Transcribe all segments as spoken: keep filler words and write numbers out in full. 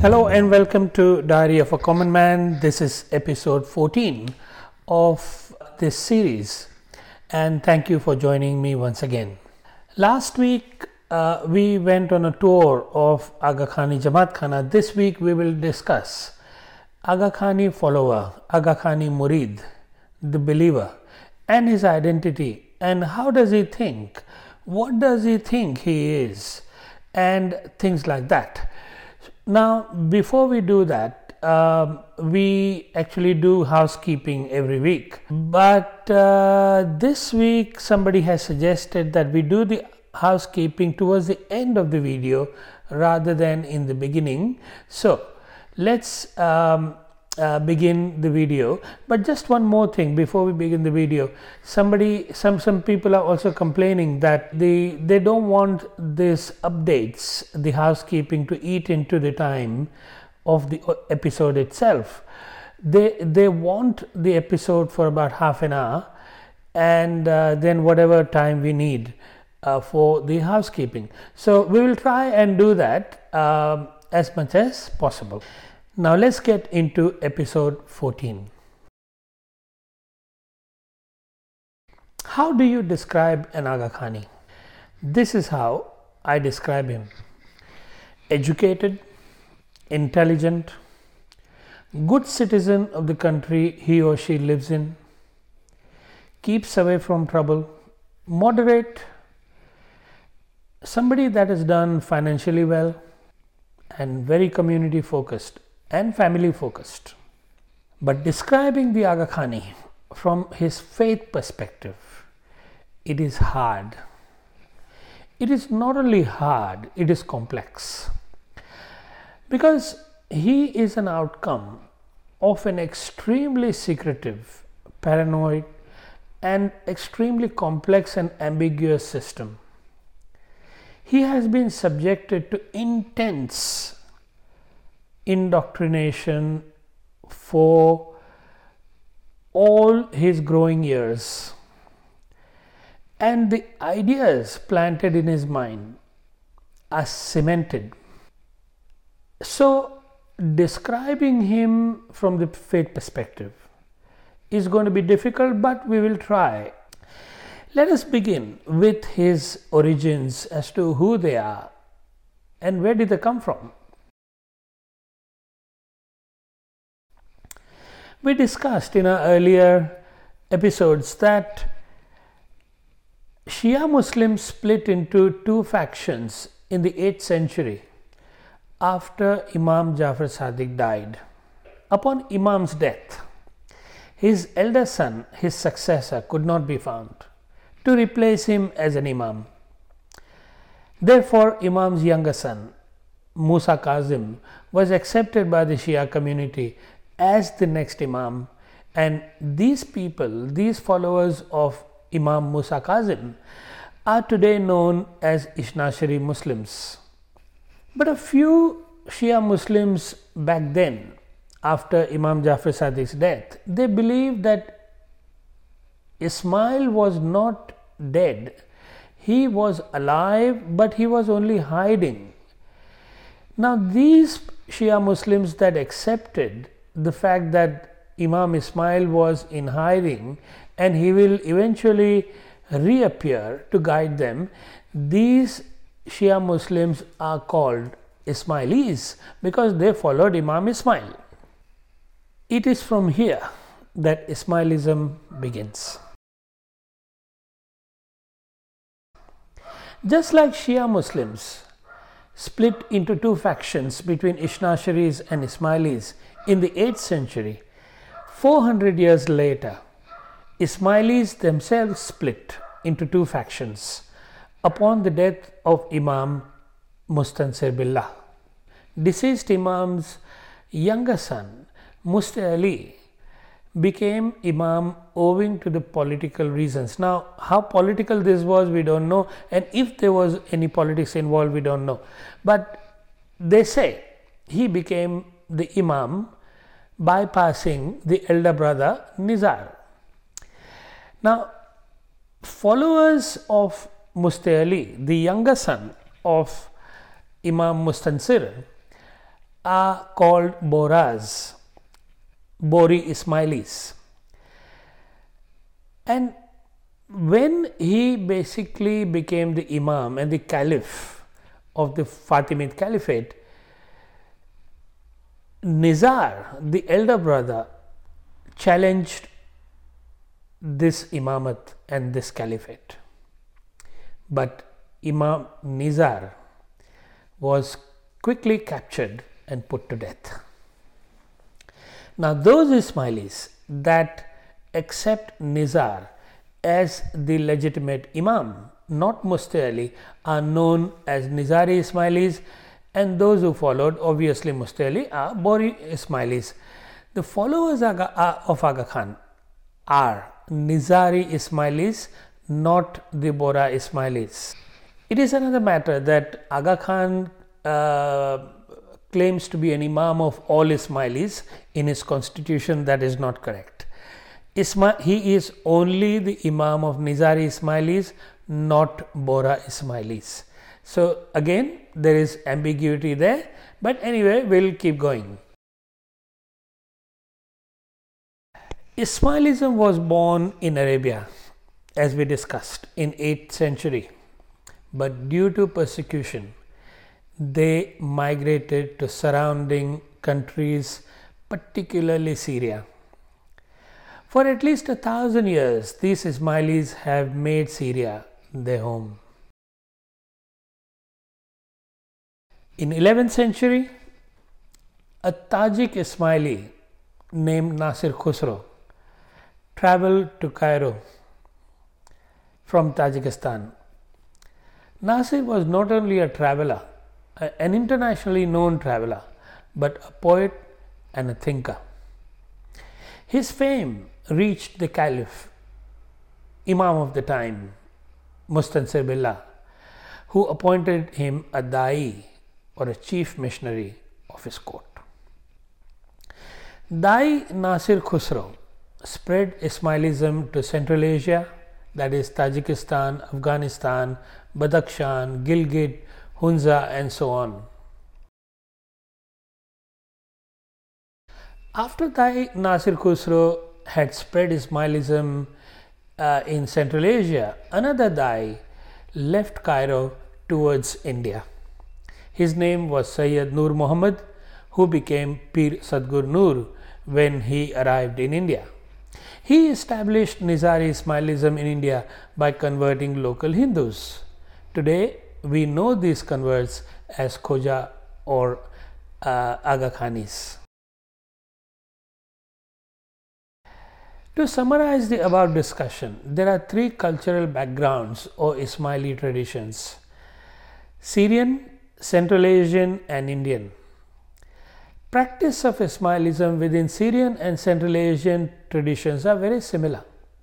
Hello and welcome to Diary of a Common Man. This is episode fourteen of this series, and thank you for joining me once again. Last week uh, we went on a tour of Aga Khani Jamaat Khana. This week we will discuss Aga Khani follower, Aga Khani Murid, the believer, and his identity, and how does he think, what does he think he is, and things like that. Now, before we do that, um, we actually do housekeeping every week. But uh, this week, somebody has suggested that we do the housekeeping towards the end of the video rather than in the beginning. So, let's um, uh, begin the video. But just one more thing before we begin the video. Somebody, some some people are also complaining that the they don't want this updates, the housekeeping, to eat into the time of the episode itself. They they want the episode for about half an hour, and uh, then whatever time we need uh, for the housekeeping. So we will try and do that um, as much as possible. Now let's get into episode fourteen. How do you describe an Aga Khani? This is how I describe him. Educated, intelligent, good citizen of the country he or she lives in, keeps away from trouble, moderate, somebody that has done financially well, and very community focused and family focused. But describing the Aga Khani from his faith perspective, it is hard. It is not only hard, it is complex. Because he is an outcome of an extremely secretive, paranoid, and extremely complex and ambiguous system. He has been subjected to intense indoctrination for all his growing years, and the ideas planted in his mind are cemented. So describing him from the faith perspective is going to be difficult, but we will try. Let us begin with his origins as to who they are and where did they come from. We discussed in our earlier episodes that Shia Muslims split into two factions in the eighth century after Imam Jafar Sadiq died. Upon Imam's death, his elder son, his successor, could not be found to replace him as an Imam. Therefore, Imam's younger son, Musa Kazim, was accepted by the Shia community as the next Imam, and these people, these followers of Imam Musa Kazim, are today known as Ishnashari Muslims. But a few Shia Muslims back then, after Imam Jafar Sadiq's death, they believed that Ismail was not dead. He was alive, but he was only hiding. Now these Shia Muslims that accepted the fact that Imam Ismail was in hiding and he will eventually reappear to guide them, these Shia Muslims are called Ismailis because they followed Imam Ismail. It is from here that Ismailism begins. Just like Shia Muslims split into two factions between Ishnasharis and Ismailis in the eighth century, four hundred years later, Ismailis themselves split into two factions upon the death of Imam Mustansir Billah. Deceased Imam's younger son, Musta Ali, became Imam owing to the political reasons. Now, how political this was, we don't know, and if there was any politics involved, we don't know. But they say he became the Imam bypassing the elder brother Nizar. Now, followers of Musta Ali, the younger son of Imam Mustansir, are called Bohras, Bori Ismailis. And when he basically became the Imam and the Caliph of the Fatimid Caliphate, Nizar, the elder brother, challenged this Imamat and this Caliphate. But Imam Nizar was quickly captured and put to death. Now those Ismailis that accept Nizar as the legitimate Imam, not Musta Ali, are known as Nizari Ismailis, and those who followed, obviously Musta Ali, are Bori Ismailis. The followers of Aga Khan are Nizari Ismailis, not the Bora Ismailis. It is another matter that Aga Khan uh, claims to be an Imam of all Ismailis in his constitution. That is not correct. Isma he is only the Imam of Nizari Ismailis, not Bora Ismailis. So again, there is ambiguity there, but anyway, we'll keep going. Ismailism was born in Arabia, as we discussed, in eighth century, but due to persecution, they migrated to surrounding countries, particularly Syria. For at least a thousand years, these Ismailis have made Syria their home. In eleventh century, a Tajik Ismaili named Nasir Khusro traveled to Cairo from Tajikistan. Nasir was not only a traveler, an internationally known traveler, but a poet and a thinker. His fame reached the Caliph, Imam of the time, Mustansir Billah, who appointed him a Da'i, or a chief missionary of his court. Da'i Nasir Khusro spread Ismailism to Central Asia, that is Tajikistan, Afghanistan, Badakhshan, Gilgit, Hunza, and so on. After Da'i Nasir Khusro had spread Ismailism uh, in Central Asia, another Da'i left Cairo towards India. His name was Sayyid Nur Muhammad, who became Pir Sadgur Nur when he arrived in India. He established Nizari Ismailism in India by converting local Hindus. Today, we know these converts as Khoja or uh, Aga Khanis. To summarize the above discussion, there are three cultural backgrounds or Ismaili traditions: Syrian, Central Asian, and Indian. Practice of Ismailism within Syrian and Central Asian traditions are very similar.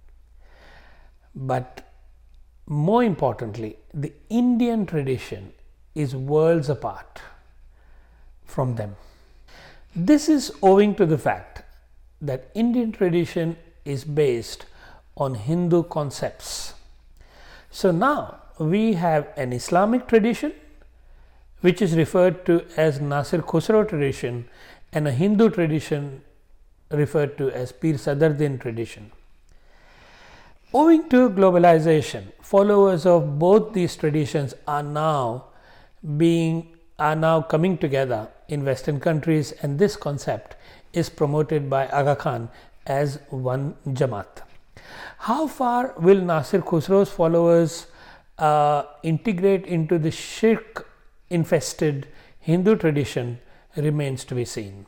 But more importantly, the Indian tradition is worlds apart from them. This is owing to the fact that Indian tradition is based on Hindu concepts. So now we have an Islamic tradition, which is referred to as Nasir Khusro tradition, and a Hindu tradition referred to as Pir Sadruddin tradition. Owing to globalization, followers of both these traditions are now being are now coming together in Western countries, and this concept is promoted by Aga Khan as one Jamaat. How far will Nasir Khusro's followers uh, integrate into the shirk infested Hindu tradition remains to be seen.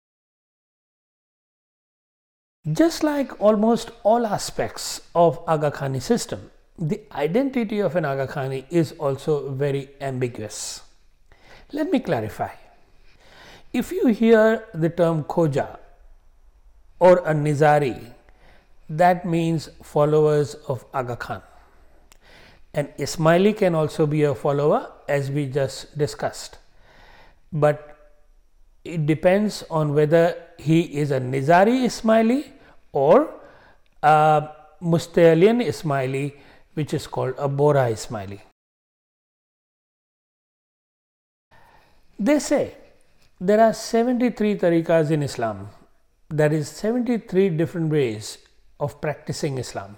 Just like almost all aspects of Aga Khani system, the identity of an Aga Khani is also very ambiguous. Let me clarify. If you hear the term Khoja or a Nizari, that means followers of Aga Khan. An Ismaili can also be a follower, as we just discussed, but it depends on whether he is a Nizari Ismaili or a Mustalian Ismaili, which is called a Bora Ismaili. They say There are seventy-three tariqas in Islam. That is seventy-three different ways of practicing Islam.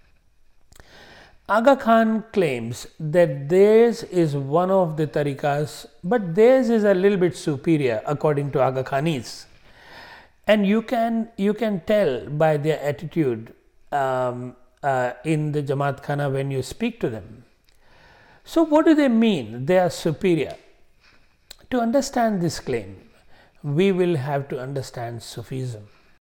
Aga Khan claims that theirs is one of the tariqas, but theirs is a little bit superior according to Aga Khanis. And you can, you can tell by their attitude um, uh, in the Jamaat Khana when you speak to them. So what do they mean? They are superior. To understand this claim, we will have to understand Sufism.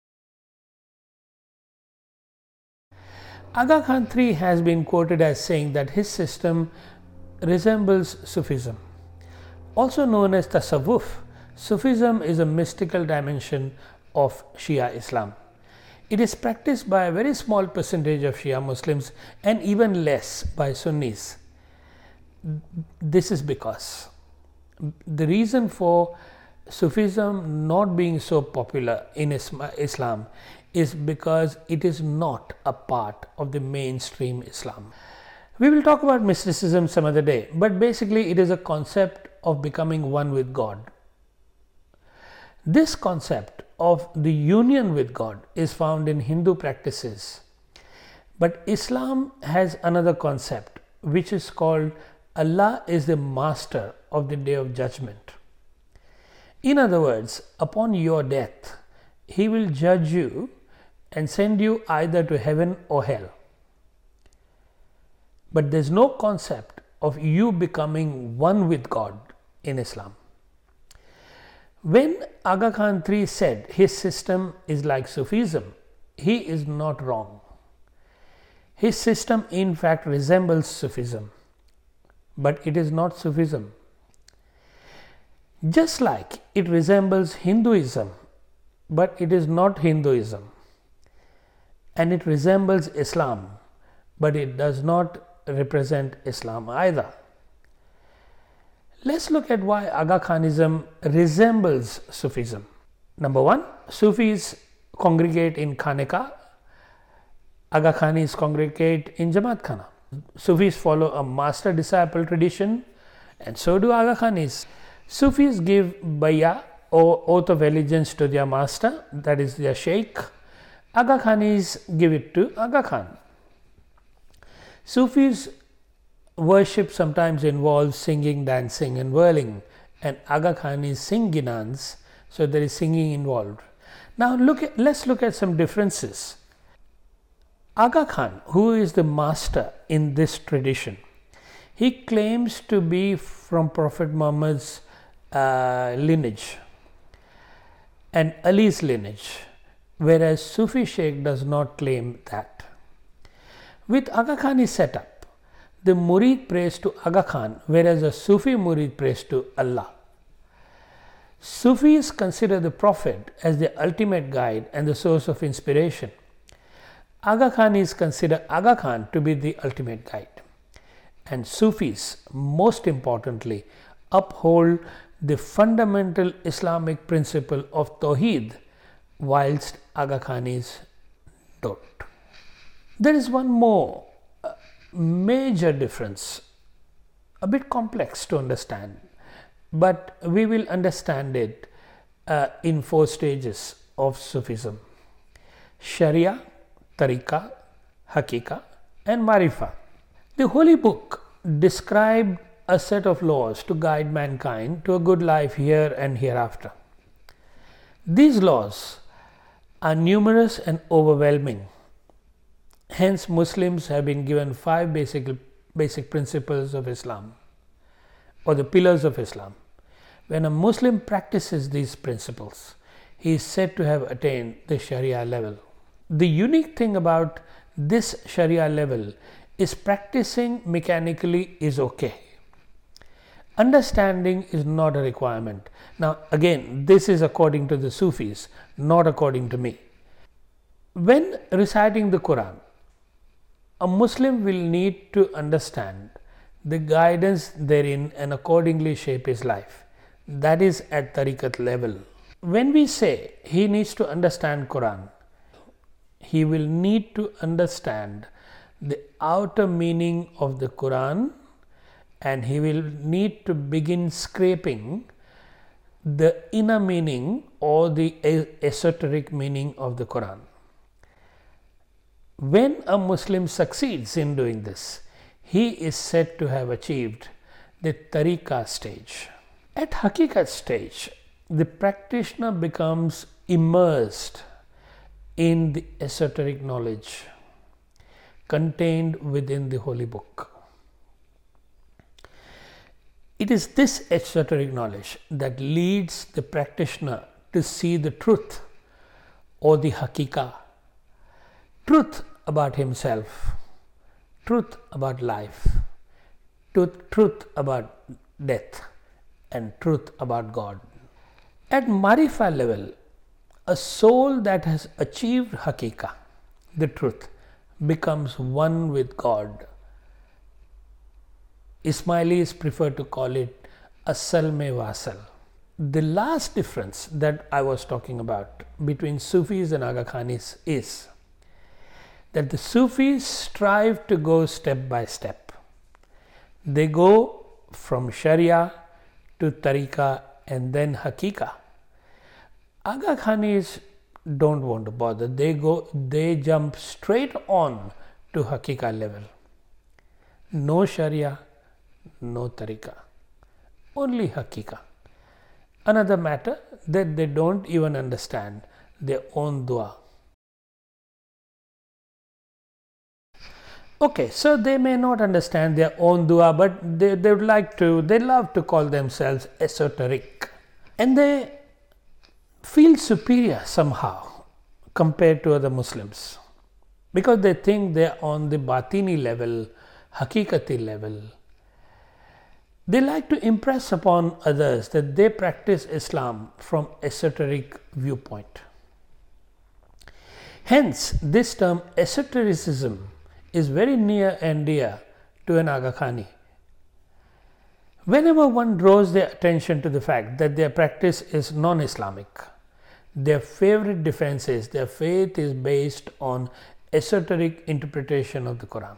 Aga Khan the third has been quoted as saying that his system resembles Sufism. Also known as Tasawwuf, Sufism is a mystical dimension of Shia Islam. It is practiced by a very small percentage of Shia Muslims and even less by Sunnis. This is because the reason for Sufism not being so popular in Islam is because it is not a part of the mainstream Islam. We will talk about mysticism some other day, but basically it is a concept of becoming one with God. This concept of the union with God is found in Hindu practices, but Islam has another concept which is called Allah is the master of the day of judgment. In other words, upon your death, He will judge you and send you either to heaven or hell. But there is no concept of you becoming one with God in Islam. When Aga Khan the third said his system is like Sufism, he is not wrong. His system in fact resembles Sufism, but it is not Sufism. Just like it resembles Hinduism, but it is not Hinduism. And it resembles Islam, but it does not represent Islam either. Let's look at why Aga Khanism resembles Sufism. Number one, Sufis congregate in Khaneka, Aga Khanis congregate in Jamaat Khana. Sufis follow a master-disciple tradition, and so do Aga Khanis. Sufis give bayah or oath of allegiance to their master, that is their sheikh. Aga Khanis give it to Aga Khan. Sufis worship sometimes involves singing, dancing and whirling, and Aga Khanis sing ginans, so there is singing involved. Now look at, let's look at some differences. Aga Khan, who is the master in this tradition, he claims to be from Prophet Muhammad's uh, lineage and Ali's lineage, whereas Sufi Sheikh does not claim that. With Aga Khani setup, the Murid prays to Aga Khan, whereas a Sufi Murid prays to Allah. Sufis consider the Prophet as the ultimate guide and the source of inspiration. Aga Khanis consider Aga Khan to be the ultimate guide. And Sufis, most importantly, uphold the fundamental Islamic principle of Tawheed, whilst Aga Khanis don't. There is one more uh, major difference, a bit complex to understand, but we will understand it uh, in four stages of Sufism: Sharia, Tariqa, Hakika and Marifa. The Holy Book described a set of laws to guide mankind to a good life here and hereafter. These laws are numerous and overwhelming. Hence, Muslims have been given five basic, basic principles of Islam, or the pillars of Islam. When a Muslim practices these principles, he is said to have attained the Sharia level. The unique thing about this Sharia level is practicing mechanically is okay. Understanding is not a requirement. Now again, this is according to the Sufis, not according to me. When reciting the Quran, a Muslim will need to understand the guidance therein and accordingly shape his life. That is at tariqat level. When we say he needs to understand Quran, he will need to understand the outer meaning of the Quran, and he will need to begin scraping the inner meaning or the esoteric meaning of the Quran. When a Muslim succeeds in doing this, he is said to have achieved the tariqah stage. At haqiqat stage, the practitioner becomes immersed in the esoteric knowledge contained within the holy book. It is this esoteric knowledge that leads the practitioner to see the truth or the haqiqah, truth about himself, truth about life, truth, truth about death, and truth about God. At Marifa level, a soul that has achieved haqiqah, the truth, becomes one with God. Ismailis prefer to call it asal mein wasal. The last difference that I was talking about between Sufis and Aga Khanis is that the Sufis strive to go step by step. They go from Sharia to Tariqah and then Haqiqah. Aga Khanis don't want to bother. They go, they jump straight on to Haqiqah level. No Sharia, no Tariqah, only Haqiqah. Another matter that they don't even understand their own dua. Okay, so they may not understand their own dua, but they, they would like to, they love to call themselves esoteric. And they feel superior somehow compared to other Muslims because they think they are on the batini level, haqiqati level. They like to impress upon others that they practice Islam from esoteric viewpoint. Hence, this term esotericism is very near and dear to an Aga Khani. Whenever one draws their attention to the fact that their practice is non-Islamic, their favorite defense is their faith is based on esoteric interpretation of the Quran.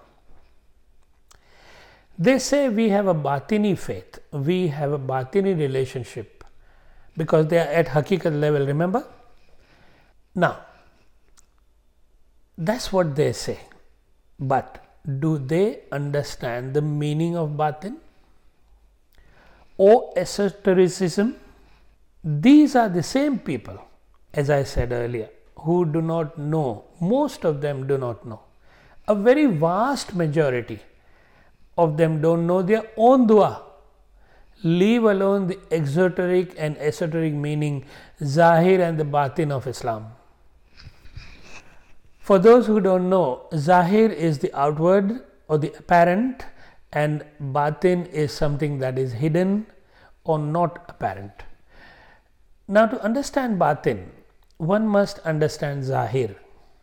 They say we have a batini faith, we have a batini relationship because they are at haqiqat level, remember? Now, that's what they say. But do they understand the meaning of batin or esotericism? These are the same people, as I said earlier, who do not know, most of them do not know. A very vast majority of them don't know their own dua, leave alone the exoteric and esoteric meaning, zahir and the batin of Islam. For those who don't know, zahir is the outward or the apparent, and batin is something that is hidden or not apparent. Now, to understand batin, one must understand zahir.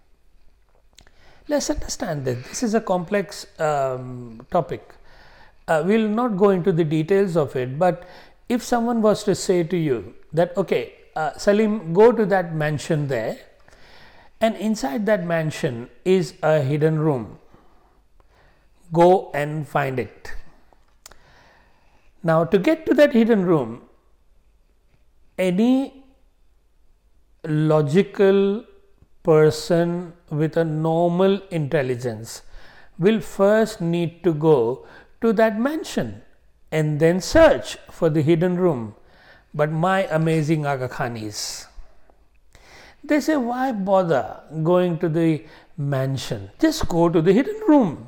Let's understand that this is a complex um, topic. Uh, we will not go into the details of it, but if someone was to say to you that, okay, uh, Salim, go to that mansion there, and inside that mansion is a hidden room. Go and find it. Now, to get to that hidden room, any logical person with a normal intelligence will first need to go to that mansion and then search for the hidden room. But my amazing Aga Khanis, they say, why bother going to the mansion? Just go to the hidden room.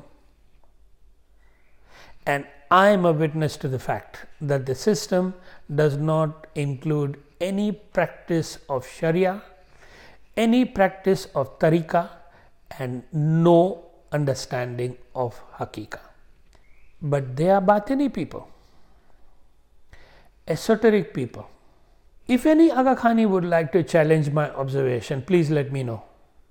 And I am a witness to the fact that the system does not include any practice of Sharia, any practice of Tariqah, and no understanding of Haqiqah. But they are Batini people, esoteric people. If any Aga Khani would like to challenge my observation, please let me know.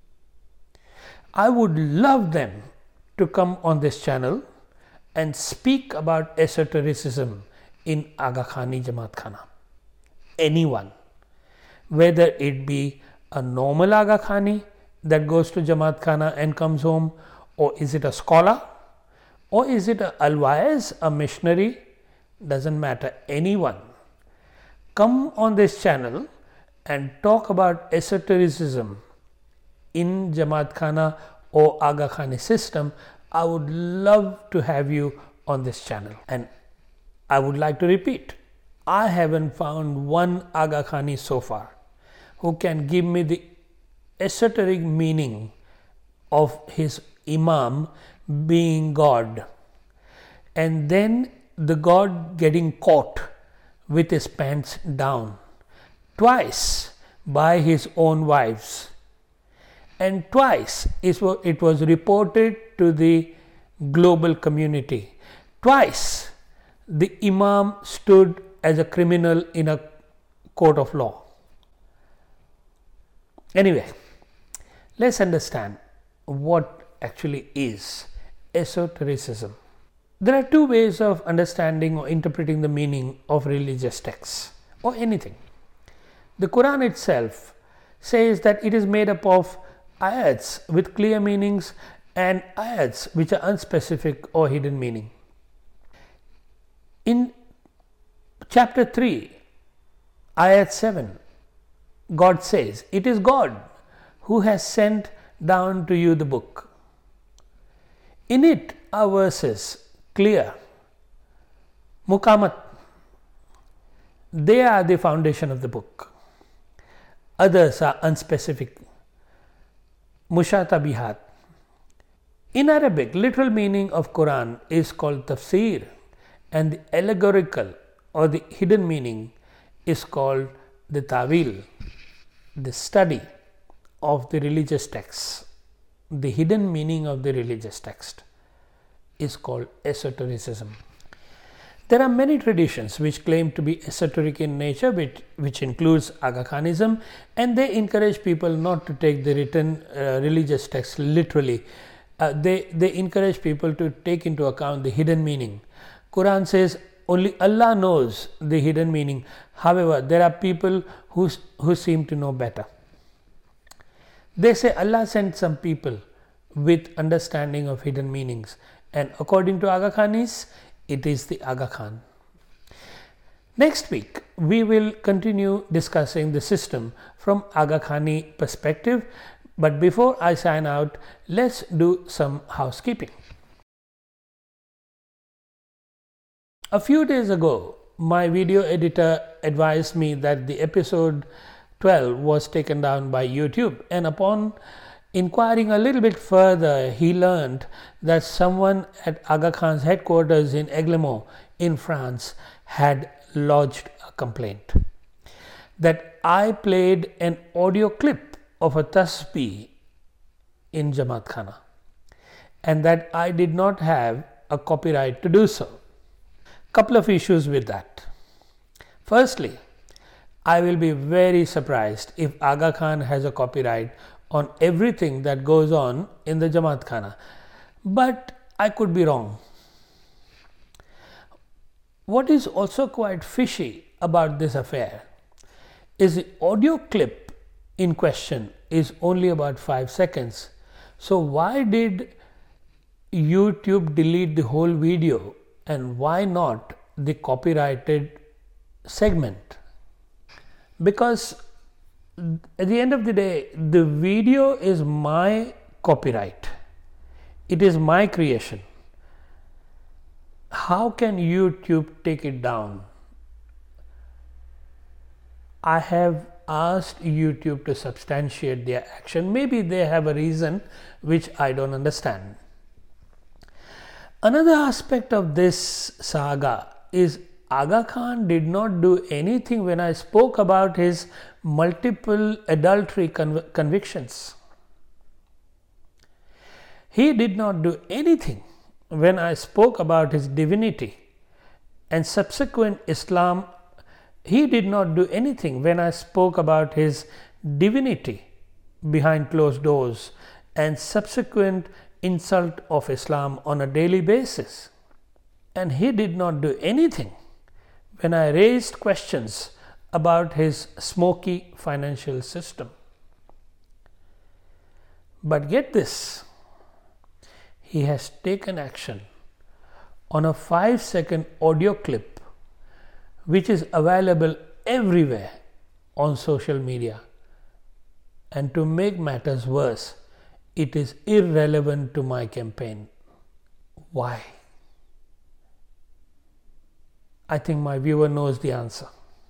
I would love them to come on this channel and speak about esotericism in Aga Khani Jamaat Khana. Anyone, whether it be a normal Aga Khani that goes to Jamaat Khana and comes home, or is it a scholar, or is it a alwais, a missionary, doesn't matter, anyone. come on this channel and talk about esotericism in Jamaat Khana or Aga Khani system, I would love to have you on this channel. And I would like to repeat, I haven't found one Aga Khani so far who can give me the esoteric meaning of his Imam being God, and then the God getting caught with his pants down twice by his own wives, and twice it was reported to the global community. Twice the Imam stood as a criminal in a court of law. Anyway, let's understand what actually is esotericism. There are two ways of understanding or interpreting the meaning of religious texts or anything. The Quran itself says that it is made up of ayats with clear meanings and ayats which are unspecific or hidden meaning. In chapter three, ayat seven, God says, "It is God who has sent down to you the book." In it are verses clear, mukamat, they are the foundation of the book. Others are unspecific, mushatabihat. In Arabic, literal meaning of Quran is called tafsir, and the allegorical or the hidden meaning is called the tawil, the study of the religious texts. The hidden meaning of the religious text is called esotericism. There are many traditions which claim to be esoteric in nature, which, which includes Aga Khanism, and they encourage people not to take the written uh, religious text literally. Uh, they, they encourage people to take into account the hidden meaning. Quran says only Allah knows the hidden meaning. However, there are people who, who seem to know better. They say Allah sent some people with understanding of hidden meanings, and according to Aga Khanis, it is the Aga Khan. Next week, we will continue discussing the system from Aga Khani perspective, but before I sign out, let's do some housekeeping. A few days ago, my video editor advised me that the episode twelve was taken down by YouTube, and upon inquiring a little bit further, he learned that someone at Aga Khan's headquarters in Aiglemont in France had lodged a complaint that I played an audio clip of a tasbih in Jamaat Khana and that I did not have a copyright to do so. Couple of issues with that. Firstly, I will be very surprised if Aga Khan has a copyright on everything that goes on in the Jamaat Khana, but I could be wrong. What is also quite fishy about this affair is the audio clip in question is only about five seconds. So why did YouTube delete the whole video, and why not the copyrighted segment? Because at the end of the day, the video is my copyright. It is my creation. How can YouTube take it down? I have asked YouTube to substantiate their action. Maybe they have a reason which I don't understand. Another aspect of this saga is Aga Khan did not do anything when I spoke about his multiple adultery conv- convictions. He did not do anything when I spoke about his divinity and subsequent Islam. He did not do anything when I spoke about his divinity behind closed doors and subsequent insult of Islam on a daily basis. And he did not do anything when I raised questions about his smoky financial system. But get this, he has taken action on a five second audio clip which is available everywhere on social media. And to make matters worse, it is irrelevant to my campaign. Why? I think my viewer knows the answer.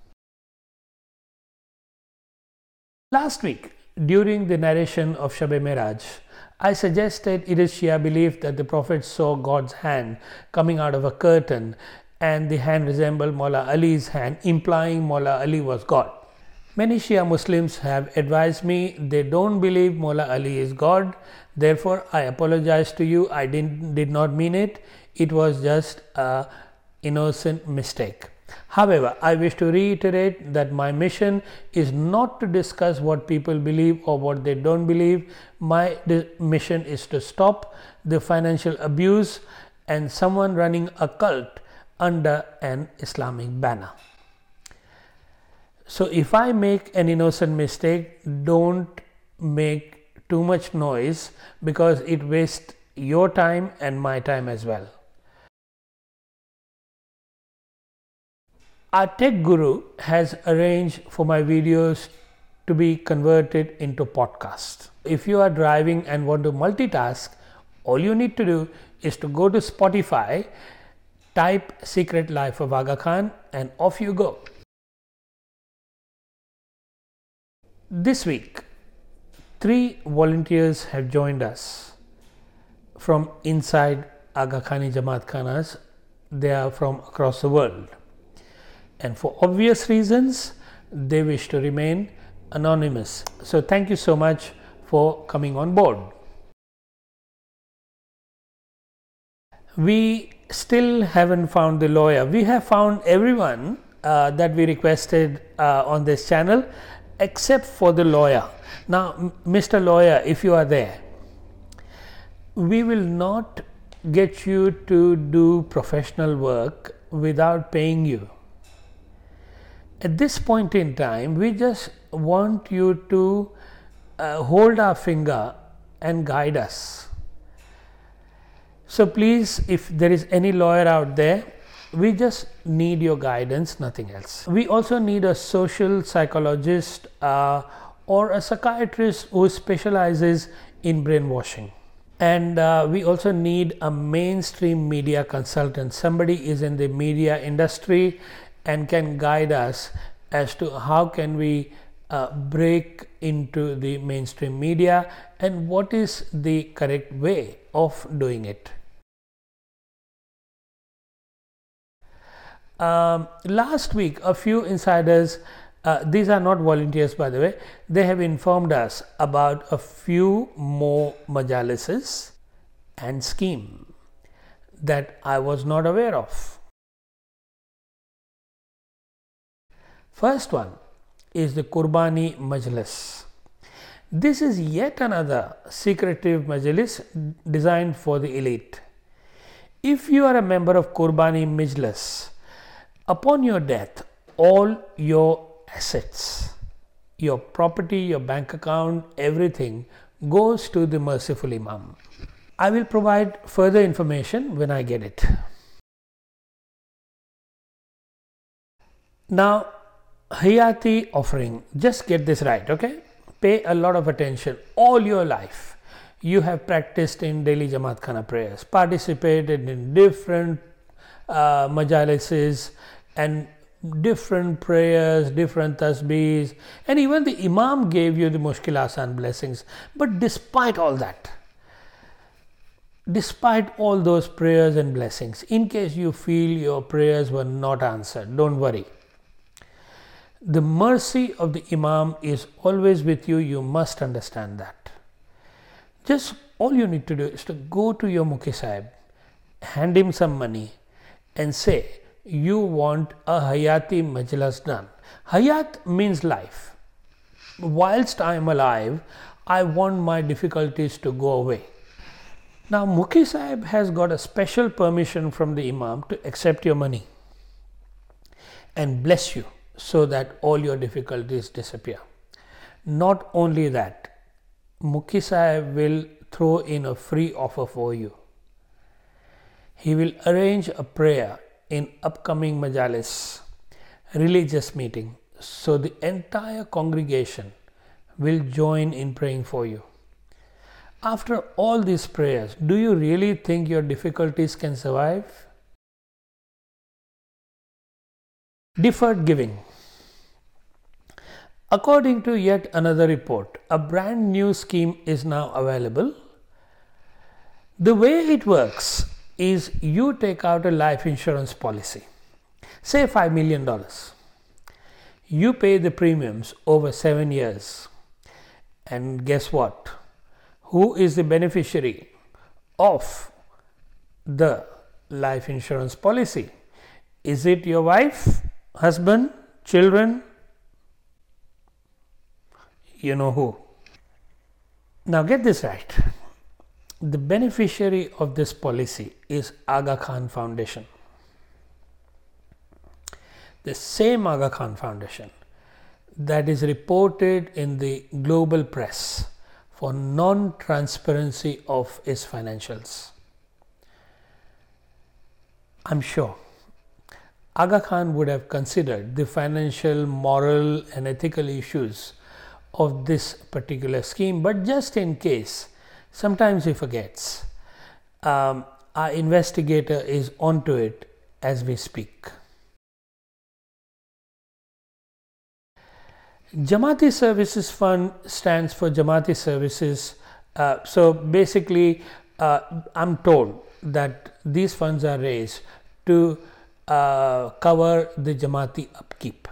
Last week, during the narration of Shab-e Miraj, I suggested it is Shia belief that the Prophet saw God's hand coming out of a curtain and the hand resembled Maula Ali's hand, implying Maula Ali was God. Many Shia Muslims have advised me they don't believe Maula Ali is God. Therefore, I apologize to you. I didn't, did not mean it. It was just an innocent mistake. However, I wish to reiterate that my mission is not to discuss what people believe or what they don't believe. My mission is to stop the financial abuse and someone running a cult under an Islamic banner. So if I make an innocent mistake, don't make too much noise because it wastes your time and my time as well. Our tech guru has arranged for my videos to be converted into podcasts. If you are driving and want to multitask, all you need to do is to go to Spotify, type Secret Life of Aga Khan, and off you go. This week, three volunteers have joined us from inside Aga Khani Jamaat Khanas. They are from across the world. And for obvious reasons, they wish to remain anonymous. So thank you so much for coming on board. We still haven't found the lawyer. We have found everyone uh, that we requested uh, on this channel except for the lawyer. Now, Mister Lawyer, if you are there, we will not get you to do professional work without paying you. At this point in time, we just want you to uh, hold our finger and guide us. So please, if there is any lawyer out there, we just need your guidance, nothing else. We also need a social psychologist uh, or a psychiatrist who specializes in brainwashing. And uh, we also need a mainstream media consultant. Somebody is in the media industry and can guide us as to how can we uh, break into the mainstream media and what is the correct way of doing it. Um, last week, a few insiders, uh, these are not volunteers by the way, they have informed us about a few more majalises and scheme that I was not aware of. First one is the Qurbani Majlis. This is yet another secretive majlis designed for the elite. If you are a member of Qurbani Majlis, upon your death, all your assets, your property, your bank account, everything goes to the merciful Imam. I will provide further information when I get it. Now, Hayati offering, just get this right, okay? Pay a lot of attention. All your life, you have practiced in daily Jamaat Khana prayers, participated in different uh, majalises and different prayers, different tasbeehs, and even the Imam gave you the Mushkil Asan blessings. But despite all that, despite all those prayers and blessings, in case you feel your prayers were not answered, don't worry. The mercy of the Imam is always with you. You must understand that. Just all you need to do is to go to your Mukhi Sahib, hand him some money and say you want a Hayati Majlis done. Hayat means life. Whilst I am alive, I want my difficulties to go away. Now Mukhi Sahib has got a special permission from the Imam to accept your money and bless you, so that all your difficulties disappear. Not only that, Mukhi Sahib will throw in a free offer for you. He will arrange a prayer in upcoming majalis, religious meeting, so the entire congregation will join in praying for you. After all these prayers, do you really think your difficulties can survive? Deferred giving. According to yet another report, a brand new scheme is now available. The way it works is you take out a life insurance policy, say five million dollars. You pay the premiums over seven years. And guess what? Who is the beneficiary of the life insurance policy? Is it your wife, husband, children? You know who. Now get this right. The beneficiary of this policy is Aga Khan Foundation. The same Aga Khan Foundation that is reported in the global press for non-transparency of its financials. I'm sure Aga Khan would have considered the financial, moral and ethical issues of this particular scheme, but just in case, sometimes he forgets. Um, our investigator is onto it as we speak. Jamaati Services Fund stands for Jamaati Services. Uh, so basically, uh, I'm told that these funds are raised to uh, cover the Jamaati upkeep.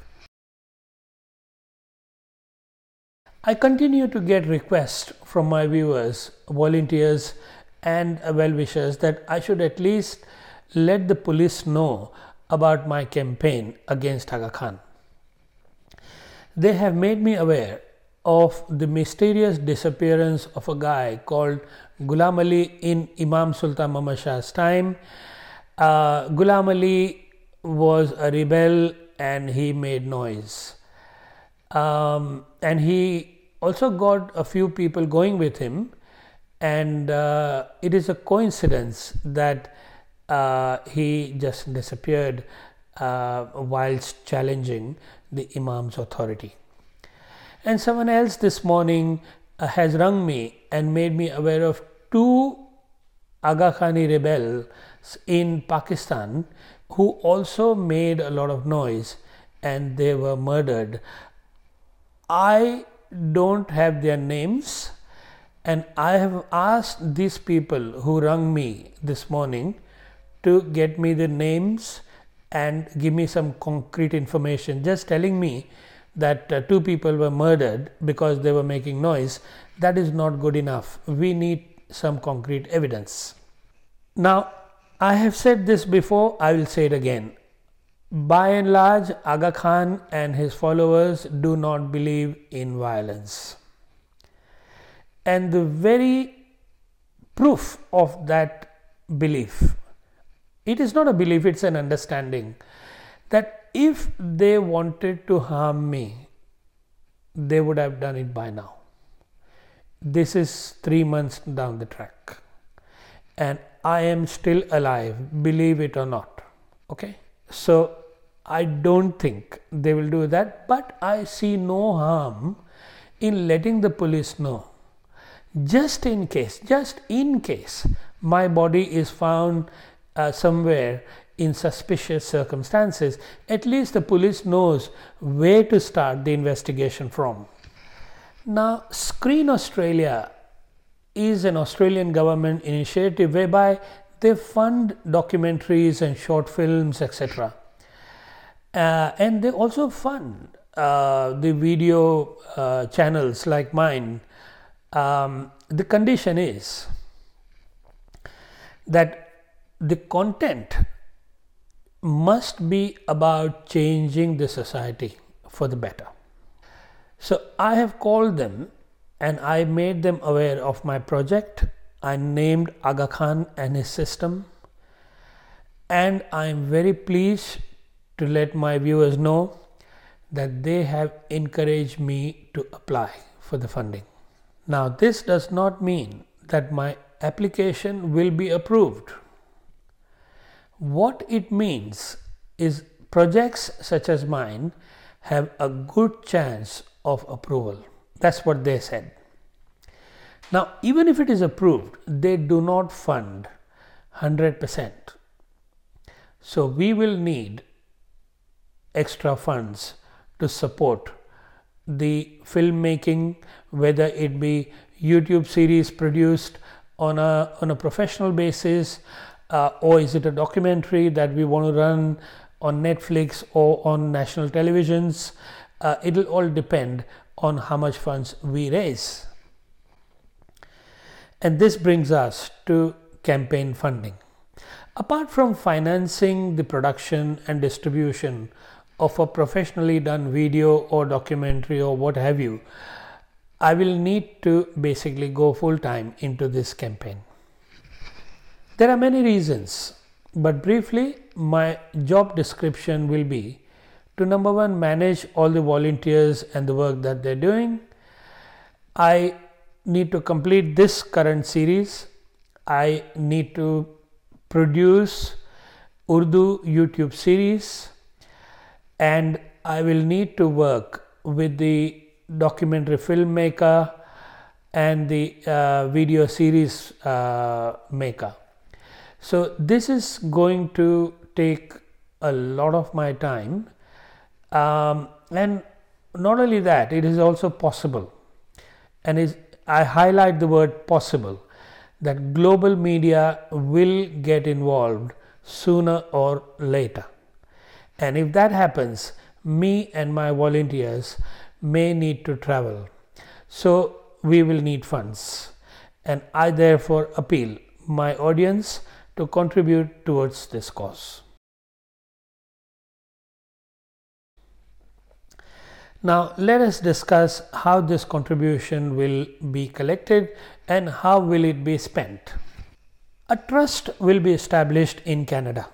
I continue to get requests from my viewers, volunteers and well-wishers that I should at least let the police know about my campaign against Aga Khan. They have made me aware of the mysterious disappearance of a guy called Ghulam Ali in Imam Sultan Muhammad Shah's time. Uh, Ghulam Ali was a rebel and he made noise. Um, and he also got a few people going with him, and uh, it is a coincidence that uh, he just disappeared uh, whilst challenging the Imam's authority. And someone else this morning uh, has rung me and made me aware of two Aga Khani rebels in Pakistan who also made a lot of noise and they were murdered. I don't have their names, and I have asked these people who rang me this morning to get me the names and give me some concrete information. Just telling me that uh, two people were murdered because they were making noise, that is not good enough. We need some concrete evidence. Now, I have said this before, I will say it again. By and large, Aga Khan and his followers do not believe in violence. And the very proof of that belief, it is not a belief, it's an understanding, that if they wanted to harm me, they would have done it by now. This is three months down the track. And I am still alive, believe it or not. Okay? So, I don't think they will do that, but I see no harm in letting the police know. Just in case, just in case my body is found uh, somewhere in suspicious circumstances, at least the police knows where to start the investigation from. Now, Screen Australia is an Australian government initiative whereby they fund documentaries and short films, et cetera. Uh, and they also fund uh, the video uh, channels like mine. Um, the condition is that the content must be about changing the society for the better. So I have called them and I made them aware of my project. I named Aga Khan and his system, and I am very pleased to let my viewers know that they have encouraged me to apply for the funding. Now, this does not mean that my application will be approved. What it means is projects such as mine have a good chance of approval. That's what they said. Now, even if it is approved, they do not fund one hundred percent. So we will need extra funds to support the filmmaking, whether it be YouTube series produced on a on a professional basis, uh, or is it a documentary that we want to run on Netflix or on national televisions. Uh, it will all depend on how much funds we raise. And this brings us to campaign funding. Apart from financing the production and distribution of a professionally done video or documentary or what have you, I will need to basically go full time into this campaign. There are many reasons, but briefly, my job description will be to number one, manage all the volunteers and the work that they're doing. I need to complete this current series. I need to produce Urdu YouTube series, and I will need to work with the documentary filmmaker and the uh, video series uh, maker. So this is going to take a lot of my time, um, and not only that, it is also possible, and is I highlight the word possible, that global media will get involved sooner or later. And if that happens, me and my volunteers may need to travel. So we will need funds. And I therefore appeal my audience to contribute towards this cause. Now let us discuss how this contribution will be collected and how will it be spent. A trust will be established in Canada.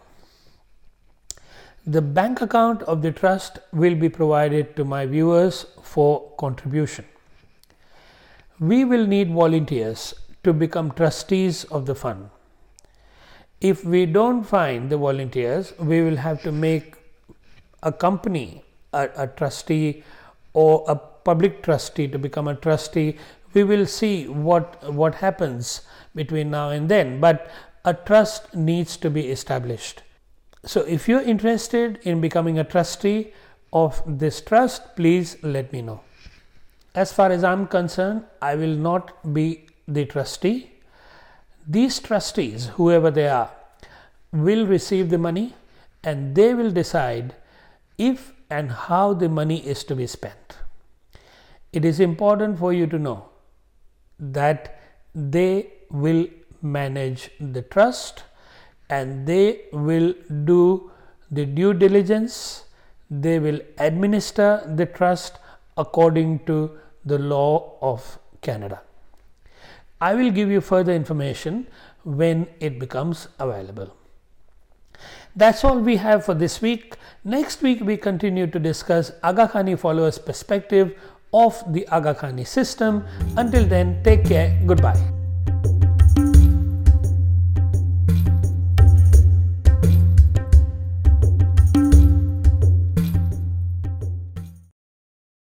The bank account of the trust will be provided to my viewers for contribution. We will need volunteers to become trustees of the fund. If we don't find the volunteers, we will have to make a company a, a trustee or a public trustee to become a trustee. We will see what what happens between now and then, but a trust needs to be established. So if you're interested in becoming a trustee of this trust, please let me know. As far as I'm concerned, I will not be the trustee. These trustees, whoever they are, will receive the money and they will decide if and how the money is to be spent. It is important for you to know that they will manage the trust and they will do the due diligence. They will administer the trust according to the law of Canada. I will give you further information when it becomes available. That's all we have for this week. Next week we continue to discuss Aga Khani followers' perspective of the Aga Khani system. Until then, take care. Goodbye.